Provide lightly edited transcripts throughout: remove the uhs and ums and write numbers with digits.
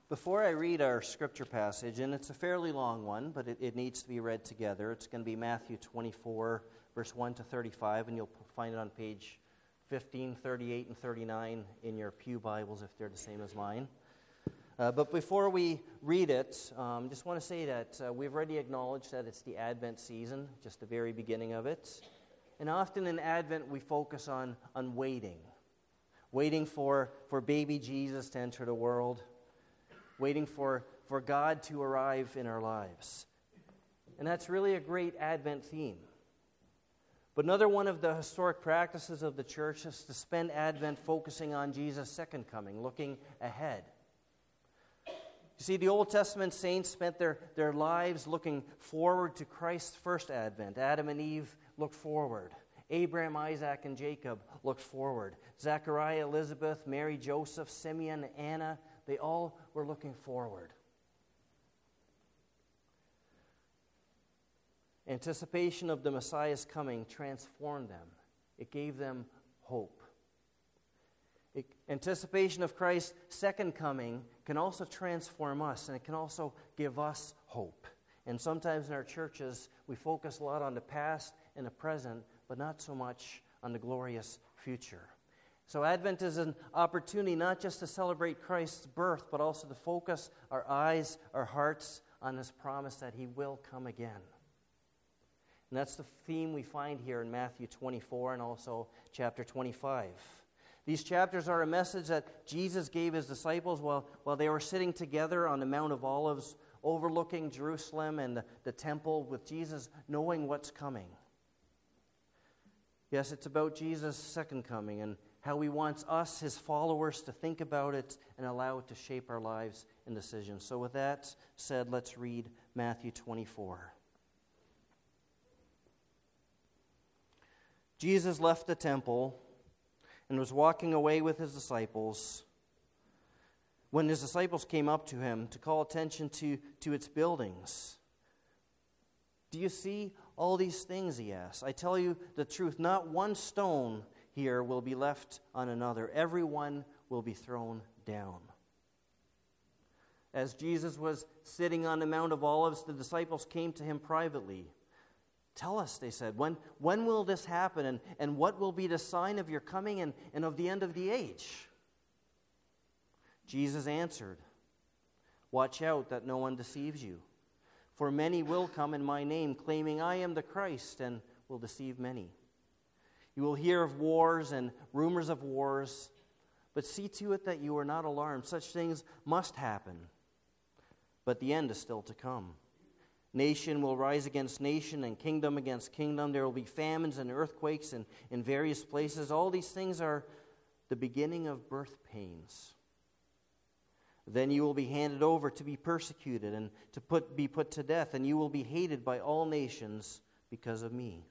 Before I read our scripture passage, and it's a fairly long one, but it needs to be read together. It's going to be Matthew 24, verse 1 to 35, and you'll find it on page 15, 38, and 39 in your pew Bibles if they're the same as mine. But before we read it, just want to say that we've already acknowledged that it's the Advent season, just the very beginning of it. And often in Advent we focus on waiting for baby Jesus to enter the world, waiting for God to arrive in our lives. And that's really a great Advent theme. But another one of the historic practices of the church is to spend Advent focusing on Jesus' second coming, looking ahead. You see, the Old Testament saints spent their lives looking forward to Christ's first advent. Adam and Eve looked forward. Abraham, Isaac, and Jacob looked forward. Zechariah, Elizabeth, Mary, Joseph, Simeon, Anna, they all were looking forward. Anticipation of the Messiah's coming transformed them. It gave them hope. Anticipation of Christ's second coming can also transform us, and it can also give us hope. And sometimes in our churches, we focus a lot on the past and the present, but not so much on the glorious future. So Advent is an opportunity not just to celebrate Christ's birth, but also to focus our eyes, our hearts on His promise that He will come again. And that's the theme we find here in Matthew 24 and also chapter 25. These chapters are a message that Jesus gave His disciples while they were sitting together on the Mount of Olives, overlooking Jerusalem and the temple, with Jesus knowing what's coming. Yes, it's about Jesus' second coming and how He wants us, His followers, to think about it and allow it to shape our lives and decisions. So with that said, let's read Matthew 24. Jesus left the temple and was walking away with His disciples when His disciples came up to Him to call attention to its buildings. "Do you see all these things?" He asked. "I tell you the truth, not one stone here will be left on another. Every one will be thrown down." As Jesus was sitting on the Mount of Olives, the disciples came to Him privately. "Tell us," they said, when will this happen, and what will be the sign of your coming and of the end of the age?" Jesus answered, "Watch out that no one deceives you. For many will come in my name, claiming I am the Christ, and will deceive many. You will hear of wars and rumors of wars, but see to it that you are not alarmed. Such things must happen, but the end is still to come. Nation will rise against nation and kingdom against kingdom. There will be famines and earthquakes in various places. All these things are the beginning of birth pains. Then you will be handed over to be persecuted and be put to death, and you will be hated by all nations because of me.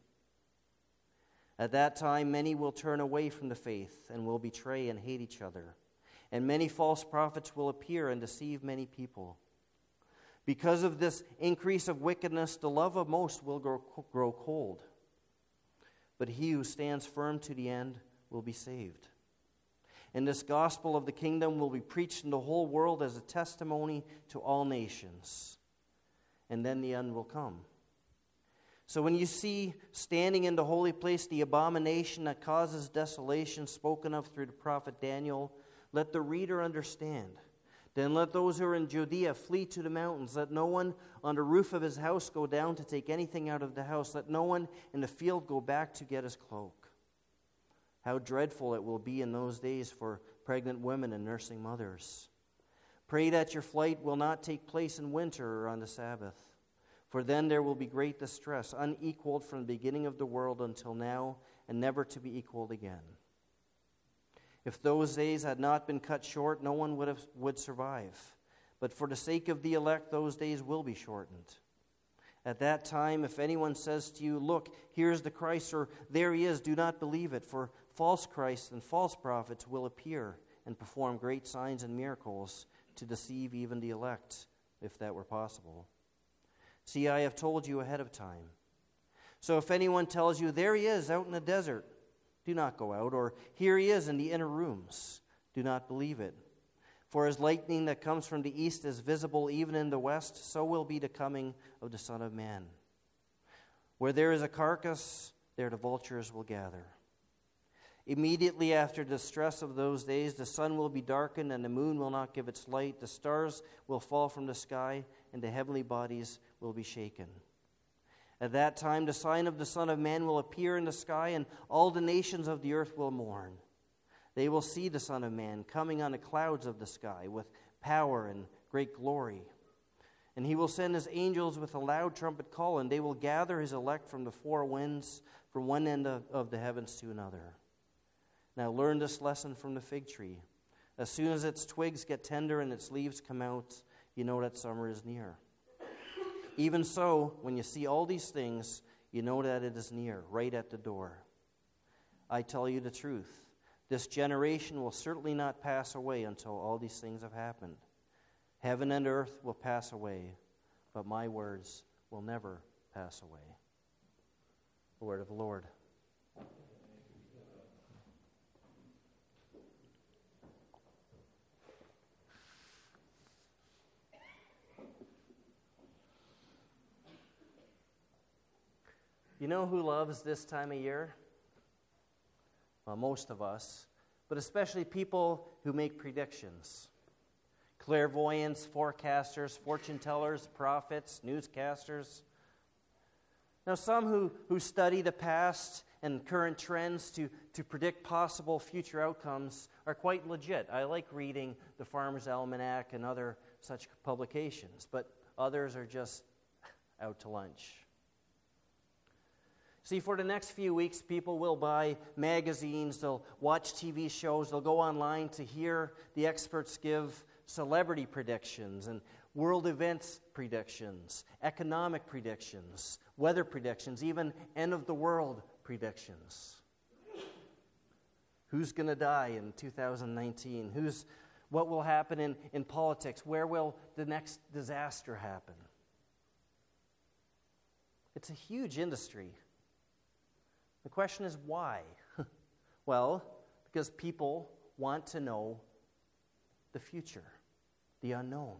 At that time, many will turn away from the faith and will betray and hate each other. And many false prophets will appear and deceive many people. Because of this increase of wickedness, the love of most will grow cold. But he who stands firm to the end will be saved. And this gospel of the kingdom will be preached in the whole world as a testimony to all nations. And then the end will come. So when you see standing in the holy place the abomination that causes desolation spoken of through the prophet Daniel, let the reader understand. Then let those who are in Judea flee to the mountains. Let no one on the roof of his house go down to take anything out of the house. Let no one in the field go back to get his cloak. How dreadful it will be in those days for pregnant women and nursing mothers. Pray that your flight will not take place in winter or on the Sabbath. For then there will be great distress, unequaled from the beginning of the world until now, and never to be equaled again. If those days had not been cut short, no one would survive. But for the sake of the elect, those days will be shortened. At that time, if anyone says to you, 'Look, here is the Christ,' or 'There he is,' do not believe it. For false Christs and false prophets will appear and perform great signs and miracles to deceive even the elect, if that were possible. See, I have told you ahead of time. So if anyone tells you, 'There he is out in the desert,' do not go out, or 'Here he is in the inner rooms,' do not believe it. For as lightning that comes from the east is visible even in the west, so will be the coming of the Son of Man. Where there is a carcass, there the vultures will gather. Immediately after the distress of those days, the sun will be darkened, and the moon will not give its light. The stars will fall from the sky, and the heavenly bodies will be shaken. At that time, the sign of the Son of Man will appear in the sky, and all the nations of the earth will mourn. They will see the Son of Man coming on the clouds of the sky with power and great glory. And he will send his angels with a loud trumpet call, and they will gather his elect from the four winds, from one end of the heavens to another. Now learn this lesson from the fig tree. As soon as its twigs get tender and its leaves come out, you know that summer is near. Even so, when you see all these things, you know that it is near, right at the door. I tell you the truth. This generation will certainly not pass away until all these things have happened. Heaven and earth will pass away, but my words will never pass away. The word of the Lord. You know who loves this time of year? Well, most of us, but especially people who make predictions. Clairvoyants, forecasters, fortune tellers, prophets, newscasters. Now, some who study the past and current trends to predict possible future outcomes are quite legit. I like reading the Farmer's Almanac and other such publications, but others are just out to lunch. See, for the next few weeks, people will buy magazines, they'll watch TV shows, they'll go online to hear the experts give celebrity predictions and world events predictions, economic predictions, weather predictions, even end-of-the-world predictions. Who's going to die in 2019? What will happen in politics? Where will the next disaster happen? It's a huge industry. The question is why? Well, because people want to know the future, the unknown.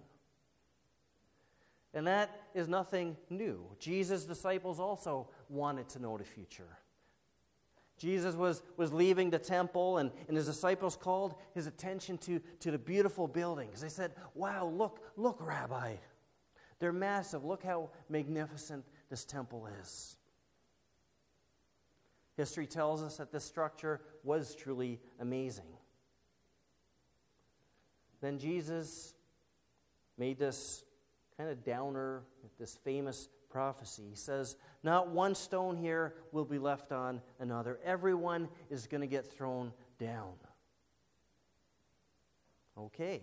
And that is nothing new. Jesus' disciples also wanted to know the future. Jesus was leaving the temple, and his disciples called his attention to the beautiful buildings. They said, "Wow, look, Rabbi. They're massive. Look how magnificent this temple is." History tells us that this structure was truly amazing. Then Jesus made this kind of downer, this famous prophecy. He says, not one stone here will be left on another. Everyone is going to get thrown down. Okay.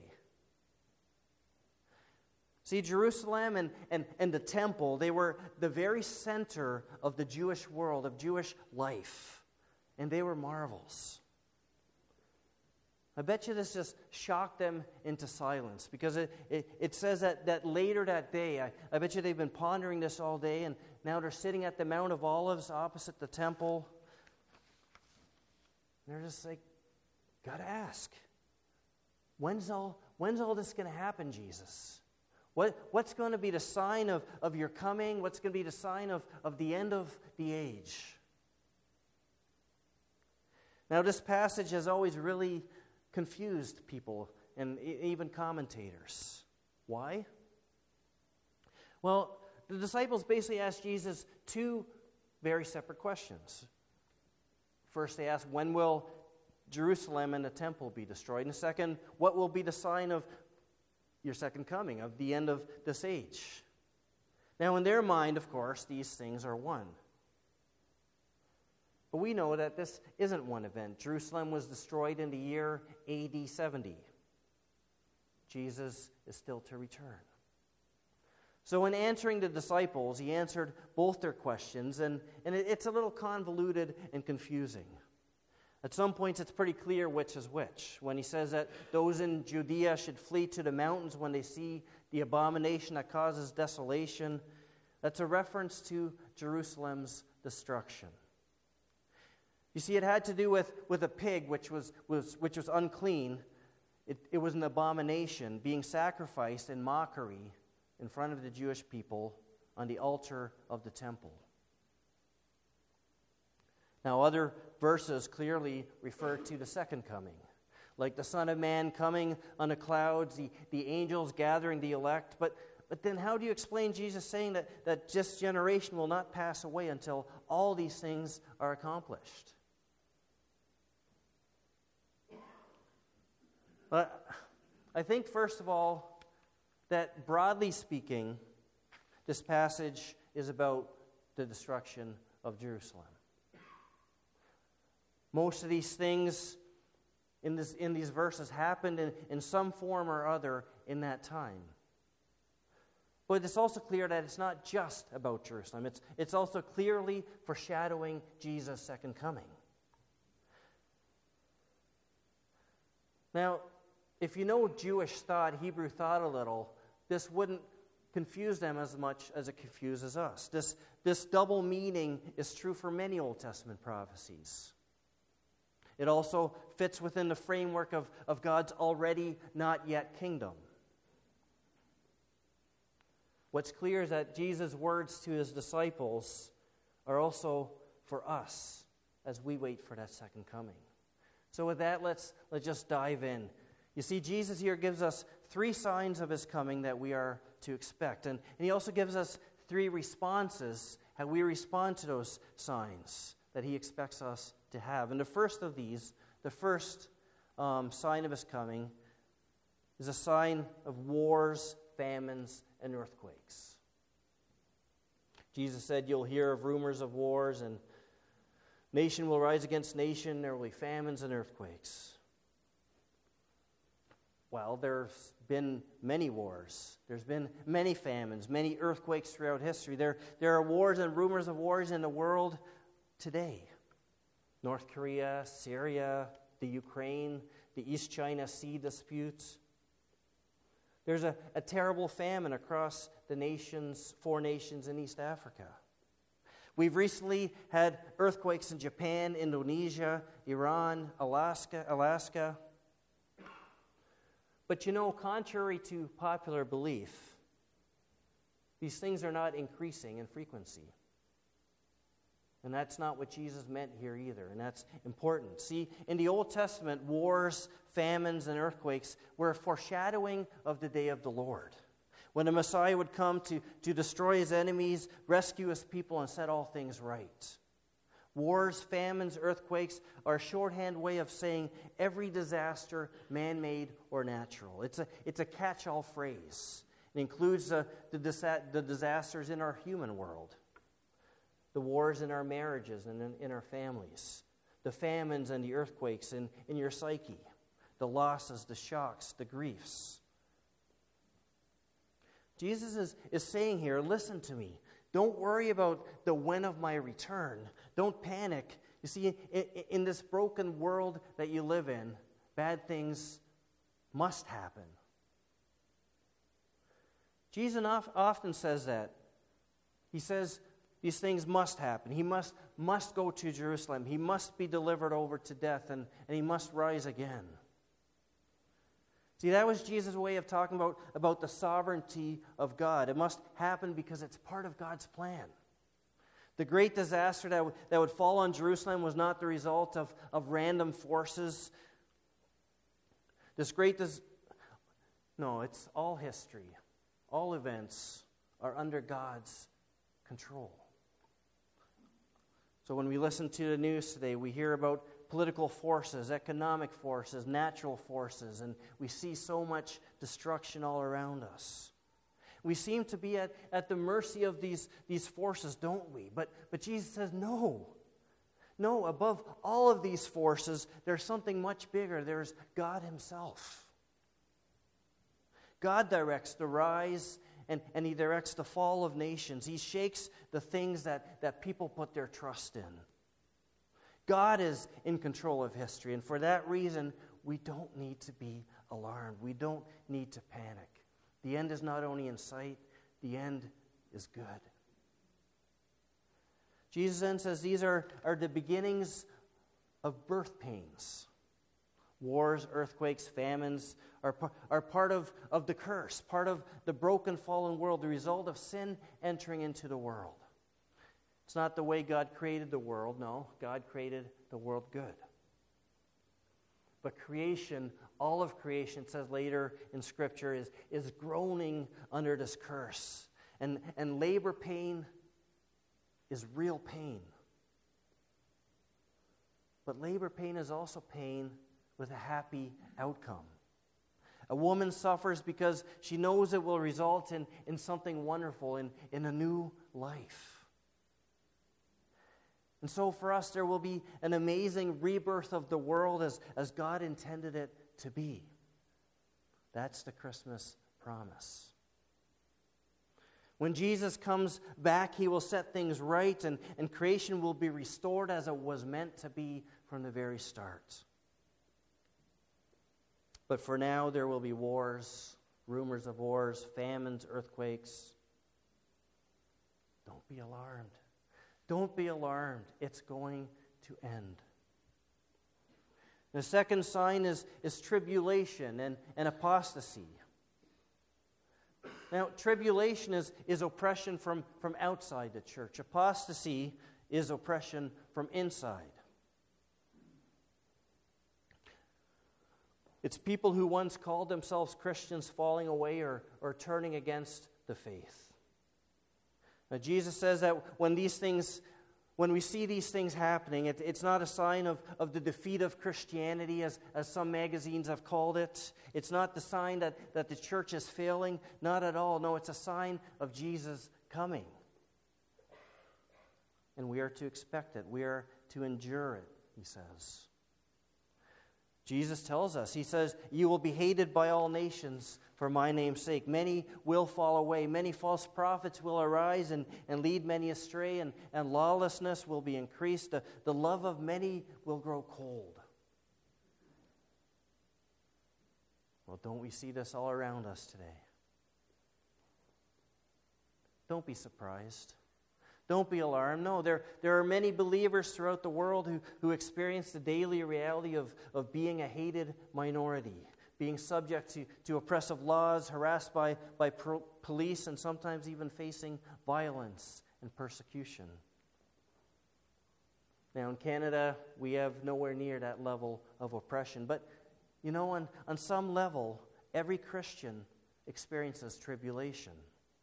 See, Jerusalem and the temple, they were the very center of the Jewish world, of Jewish life. And they were marvels. I bet you this just shocked them into silence, because it says that later that day, I bet you they've been pondering this all day, and now they're sitting at the Mount of Olives opposite the temple. And they're just like, gotta ask, when's all this going to happen, Jesus? What's going to be the sign of your coming? What's going to be the sign of the end of the age? Now, this passage has always really confused people and even commentators. Why? Well, the disciples basically asked Jesus two very separate questions. First, they asked, when will Jerusalem and the temple be destroyed? And second, what will be the sign of your second coming, of the end of this age? Now, in their mind, of course, these things are one. But we know that this isn't one event. Jerusalem was destroyed in the year AD 70. Jesus is still to return. So in answering the disciples, he answered both their questions, and it's a little convoluted and confusing. At some points, it's pretty clear which is which. When he says that those in Judea should flee to the mountains when they see the abomination that causes desolation, that's a reference to Jerusalem's destruction. You see, it had to do with a pig which was unclean, It was an abomination being sacrificed in mockery in front of the Jewish people on the altar of the temple. Now, other verses clearly refer to the second coming, like the Son of Man coming on the clouds, the angels gathering the elect. But then how do you explain Jesus saying that this generation will not pass away until all these things are accomplished? But I think, first of all, that broadly speaking, this passage is about the destruction of Jerusalem. Most of these things in these verses happened in some form or other in that time. But it's also clear that it's not just about Jerusalem. It's also clearly foreshadowing Jesus' second coming. Now, if you know Jewish thought, Hebrew thought a little, this wouldn't confuse them as much as it confuses us. This double meaning is true for many Old Testament prophecies. It also fits within the framework of God's already not yet kingdom. What's clear is that Jesus' words to his disciples are also for us as we wait for that second coming. So with that, let's just dive in. You see, Jesus here gives us 3 signs of his coming that we are to expect. And he also gives us 3 responses, how we respond to those signs that he expects us to have. And the first of these, the first sign of his coming, is a sign of wars, famines, and earthquakes. Jesus said, you'll hear of rumors of wars, and nation will rise against nation, there will be famines and earthquakes. Well, there's been many wars. There's been many famines, many earthquakes throughout history. There are wars and rumors of wars in the world today. North Korea, Syria, the Ukraine, the East China Sea disputes. There's a terrible famine across the 4 nations in East Africa. We've recently had earthquakes in Japan, Indonesia, Iran, Alaska. But you know, contrary to popular belief, these things are not increasing in frequency. And that's not what Jesus meant here either, and that's important. See, in the Old Testament, wars, famines, and earthquakes were a foreshadowing of the day of the Lord, when the Messiah would come to destroy his enemies, rescue his people, and set all things right. Wars, famines, earthquakes are a shorthand way of saying every disaster, man-made or natural. It's a catch-all phrase. It includes the disasters in our human world, the wars in our marriages and in our families, the famines and the earthquakes in your psyche, the losses, the shocks, the griefs. Jesus is saying here, listen to me. Don't worry about the when of my return. Don't panic. You see, in this broken world that you live in, bad things must happen. Jesus often says that. He says these things must happen. He must go to Jerusalem. He must be delivered over to death, and he must rise again. See, that was Jesus' way of talking about the sovereignty of God. It must happen because it's part of God's plan. The great disaster that would fall on Jerusalem was not the result of random forces. No, it's all history. All events are under God's control. So when we listen to the news today, we hear about political forces, economic forces, natural forces, and we see so much destruction all around us. We seem to be at the mercy of these forces, don't we? But Jesus says, no. No, above all of these forces, there's something much bigger. There's God himself. God directs the rise and he directs the fall of nations. He shakes the things that people put their trust in. God is in control of history, and for that reason, we don't need to be alarmed. We don't need to panic. The end is not only in sight, the end is good. Jesus then says these are the beginnings of birth pains. Wars, earthquakes, famines are part of the curse, part of the broken, fallen world, the result of sin entering into the world. It's not the way God created the world. No, God created the world good. But creation, all of creation, it says later in Scripture, is groaning under this curse. And labor pain is real pain. But labor pain is also pain with a happy outcome. A woman suffers because she knows it will result in something wonderful, in a new life. And so for us, there will be an amazing rebirth of the world as God intended it to be. That's the Christmas promise. When Jesus comes back, he will set things right, and creation will be restored as it was meant to be from the very start. But for now, there will be wars, rumors of wars, famines, earthquakes. Don't be alarmed. Don't be alarmed. It's going to end. The second sign is tribulation and apostasy. Now, tribulation is oppression from outside the church. Apostasy is oppression from inside. It's people who once called themselves Christians falling away or turning against the faith. Now, Jesus says that when we see these things happening, it's not a sign of the defeat of Christianity, as some magazines have called it. It's not the sign that the church is failing. Not at all. No, it's a sign of Jesus coming. And we are to expect it. We are to endure it, he says. Jesus tells us, he says, "You will be hated by all nations for my name's sake. Many will fall away. Many false prophets will arise and lead many astray, and lawlessness will be increased. The love of many will grow cold." Well, don't we see this all around us today? Don't be surprised. Don't be alarmed. No, there are many believers throughout the world who experience the daily reality of being a hated minority, being subject to oppressive laws, harassed by police, and sometimes even facing violence and persecution. Now, in Canada, we have nowhere near that level of oppression. But, on some level, every Christian experiences tribulation.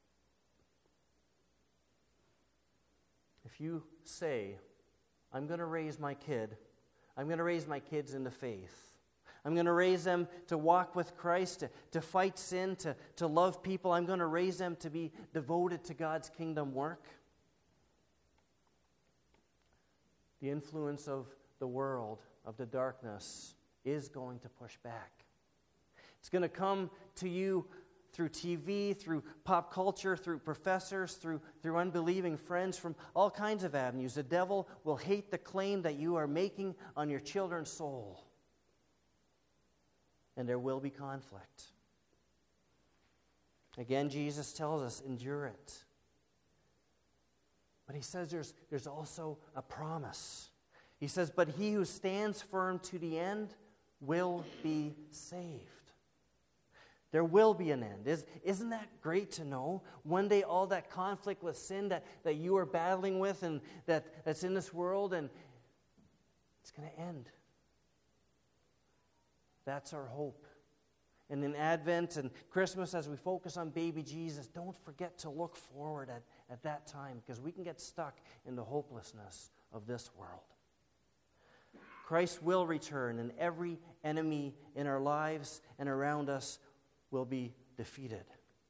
If you say, I'm going to raise my kids in the faith. I'm going to raise them to walk with Christ, to fight sin, to love people. I'm going to raise them to be devoted to God's kingdom work. The influence of the world, of the darkness, is going to push back. It's going to come to you through TV, through pop culture, through professors, through unbelieving friends, from all kinds of avenues. The devil will hate the claim that you are making on your children's soul. And there will be conflict. Again, Jesus tells us, endure it. But he says there's also a promise. He says, but he who stands firm to the end will be saved. There will be an end. Isn't that great to know? One day all that conflict with sin that you are battling with and that's in this world, and it's going to end. That's our hope. And in Advent and Christmas, as we focus on baby Jesus, don't forget to look forward at that time, because we can get stuck in the hopelessness of this world. Christ will return, and every enemy in our lives and around us will be defeated.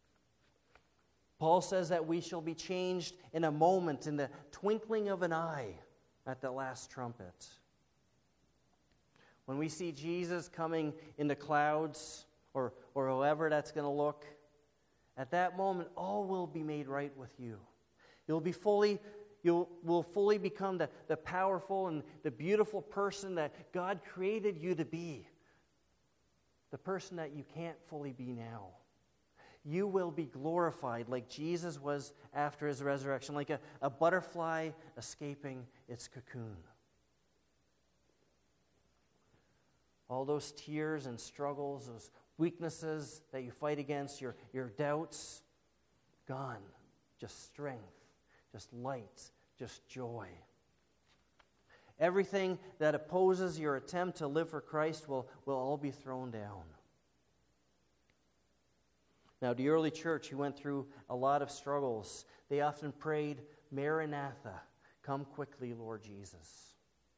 Paul says that we shall be changed in a moment, in the twinkling of an eye, at the last trumpet. When we see Jesus coming in the clouds, or however that's going to look, at that moment, all will be made right with you. You will fully become the powerful and the beautiful person that God created you to be. The person that you can't fully be now. You will be glorified like Jesus was after his resurrection, like a butterfly escaping its cocoon. all those tears and struggles, those weaknesses that you fight against, your doubts, gone. Just strength, just light, just joy. Everything that opposes your attempt to live for Christ will all be thrown down. Now, the early church, who went through a lot of struggles, they often prayed, Maranatha, come quickly, Lord Jesus.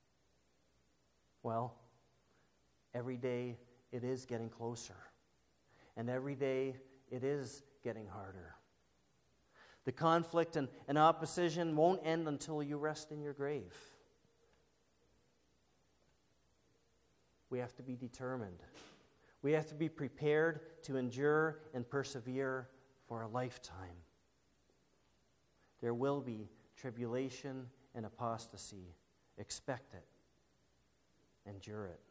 Well, every day it is getting closer. And every day it is getting harder. The conflict and opposition won't end until you rest in your grave. We have to be determined. We have to be prepared to endure and persevere for a lifetime. There will be tribulation and apostasy. Expect it. Endure it.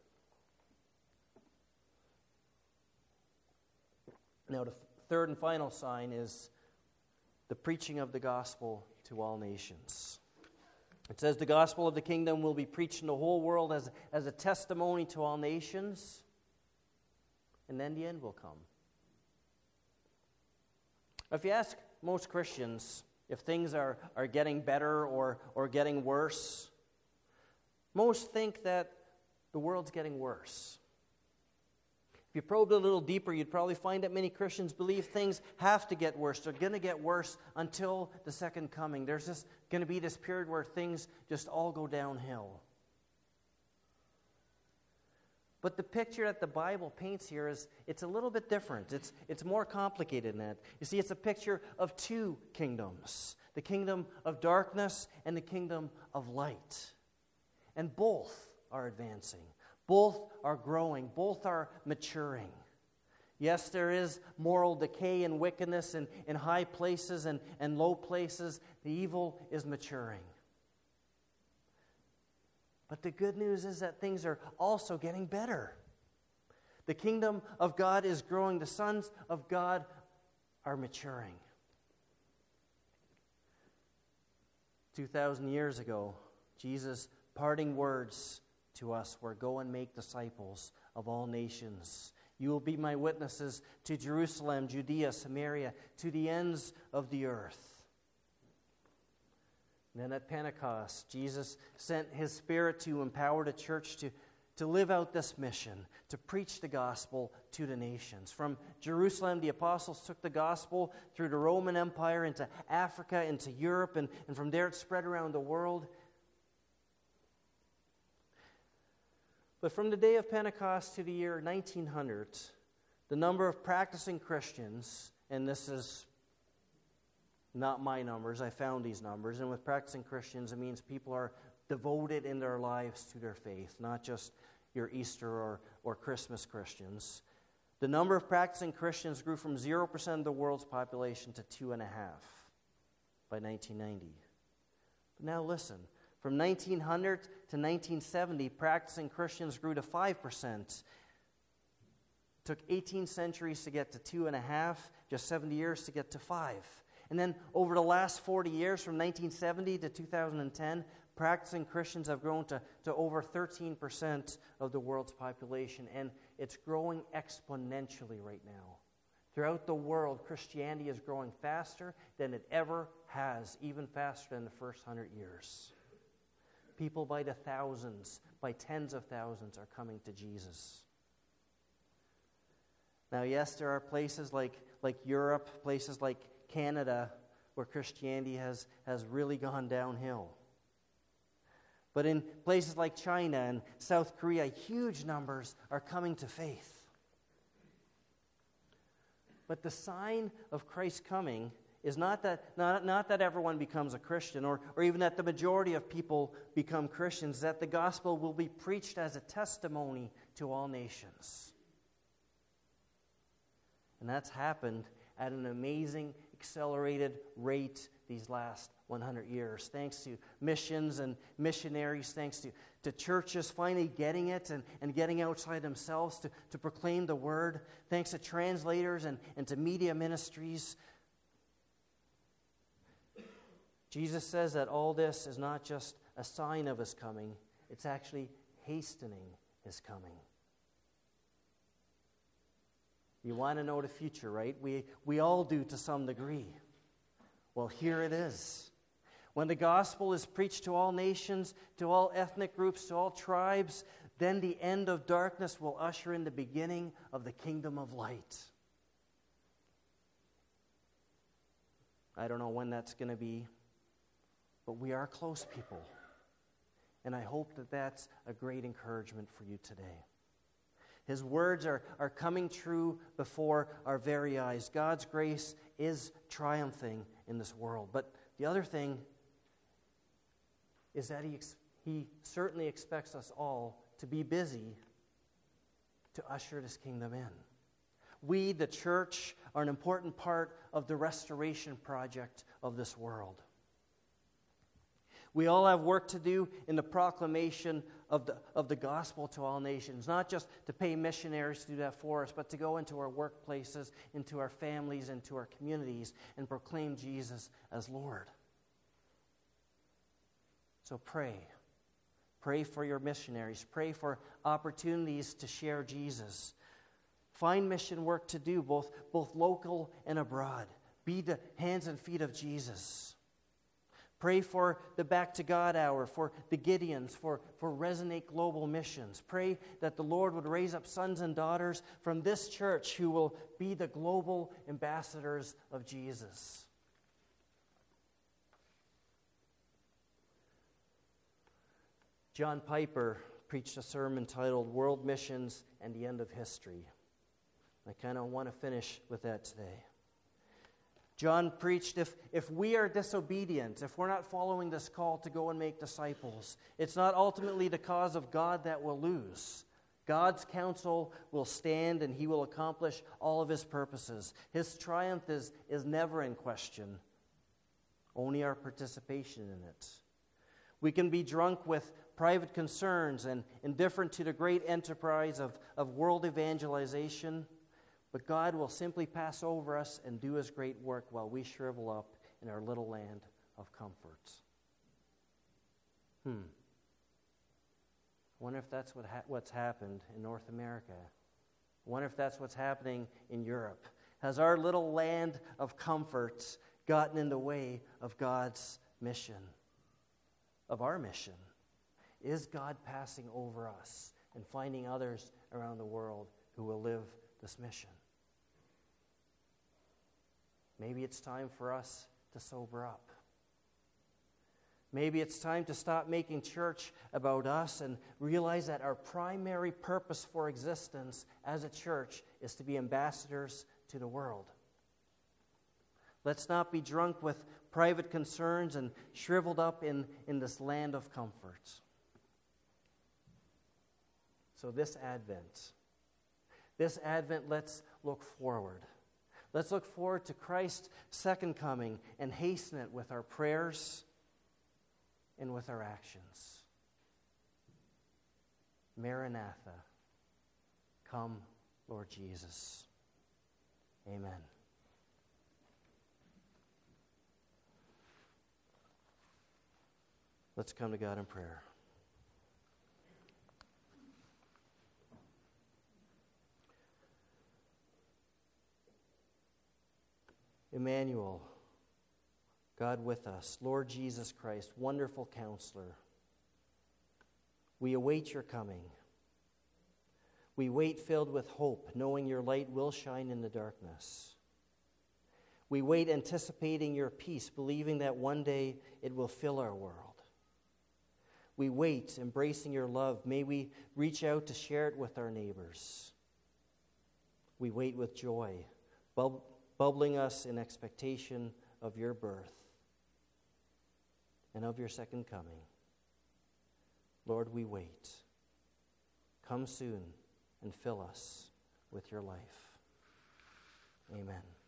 Now, the third and final sign is the preaching of the gospel to all nations. It says the gospel of the kingdom will be preached in the whole world as a testimony to all nations, and then the end will come. If you ask most Christians if things are getting better or getting worse, most think that the world's getting worse. If you probed a little deeper, you'd probably find that many Christians believe things have to get worse. They're going to get worse until the second coming. There's just going to be this period where things just all go downhill. But the picture that the Bible paints here it's a little bit different. It's more complicated than that. You see, it's a picture of two kingdoms. The kingdom of darkness and the kingdom of light. And both are advancing. Both are growing. Both are maturing. Yes, there is moral decay and wickedness in high places and low places. The evil is maturing. But the good news is that things are also getting better. The kingdom of God is growing. The sons of God are maturing. 2,000 years ago, Jesus' parting words to us were, "Go and make disciples of all nations. You will be my witnesses to Jerusalem, Judea, Samaria, to the ends of the earth." And then at Pentecost, Jesus sent his Spirit to empower the church to live out this mission, to preach the gospel to the nations. From Jerusalem, the apostles took the gospel through the Roman Empire into Africa, into Europe, and from there it spread around the world. But from the day of Pentecost to the year 1900, the number of practicing Christians, and this is not my numbers, I found these numbers, and with practicing Christians, it means people are devoted in their lives to their faith, not just your Easter or Christmas Christians. The number of practicing Christians grew from 0% of the world's population to 2.5% by 1990. But now listen. From 1900 to 1970, practicing Christians grew to 5%. It took 18 centuries to get to 2.5, just 70 years to get to 5. And then over the last 40 years, from 1970 to 2010, practicing Christians have grown to over 13% of the world's population, and it's growing exponentially right now. Throughout the world, Christianity is growing faster than it ever has, even faster than the first 100 years. People by the thousands, by tens of thousands are coming to Jesus. Now, yes, there are places like Europe, places like Canada, where Christianity has really gone downhill. But in places like China and South Korea, huge numbers are coming to faith. But the sign of Christ's coming is not that everyone becomes a Christian or even that the majority of people become Christians, that the gospel will be preached as a testimony to all nations. And that's happened at an amazing, accelerated rate these last 100 years, thanks to missions and missionaries, thanks to churches finally getting it and getting outside themselves to proclaim the word, thanks to translators and to media ministries. Jesus says that all this is not just a sign of his coming, it's actually hastening his coming. You want to know the future, right? We all do to some degree. Well, here it is. When the gospel is preached to all nations, to all ethnic groups, to all tribes, then the end of darkness will usher in the beginning of the kingdom of light. I don't know when that's going to be, but we are close, people. And I hope that that's a great encouragement for you today. His words are coming true before our very eyes. God's grace is triumphing in this world. But the other thing is that he certainly expects us all to be busy to usher this kingdom in. We, the church, are an important part of the restoration project of this world. We all have work to do in the proclamation of the gospel to all nations, not just to pay missionaries to do that for us, but to go into our workplaces, into our families, into our communities, and proclaim Jesus as Lord. So pray. Pray for your missionaries. Pray for opportunities to share Jesus. Find mission work to do, both local and abroad. Be the hands and feet of Jesus. Pray for the Back to God Hour, for the Gideons, for Resonate Global Missions. Pray that the Lord would raise up sons and daughters from this church who will be the global ambassadors of Jesus. John Piper preached a sermon titled World Missions and the End of History. I kind of want to finish with that today. John preached, if we are disobedient, if we're not following this call to go and make disciples, it's not ultimately the cause of God that will lose. God's counsel will stand and he will accomplish all of his purposes. His triumph is never in question, only our participation in it. We can be drunk with private concerns and indifferent to the great enterprise of world evangelization, but God will simply pass over us and do his great work while we shrivel up in our little land of comforts. I wonder if that's what's happened in North America. I wonder if that's what's happening in Europe. Has our little land of comforts gotten in the way of God's mission, of our mission? Is God passing over us and finding others around the world who will live this mission? Maybe it's time for us to sober up. Maybe it's time to stop making church about us and realize that our primary purpose for existence as a church is to be ambassadors to the world. Let's not be drunk with private concerns and shriveled up in this land of comfort. So this Advent, let's look forward. Let's look forward to Christ's second coming and hasten it with our prayers and with our actions. Maranatha, come, Lord Jesus. Amen. Let's come to God in prayer. Emmanuel, God with us, Lord Jesus Christ, wonderful counselor, we await your coming. We wait filled with hope, knowing your light will shine in the darkness. We wait anticipating your peace, believing that one day it will fill our world. We wait embracing your love. May we reach out to share it with our neighbors. We wait with joy, bubbling us in expectation of your birth and of your second coming. Lord, we wait. Come soon and fill us with your life. Amen.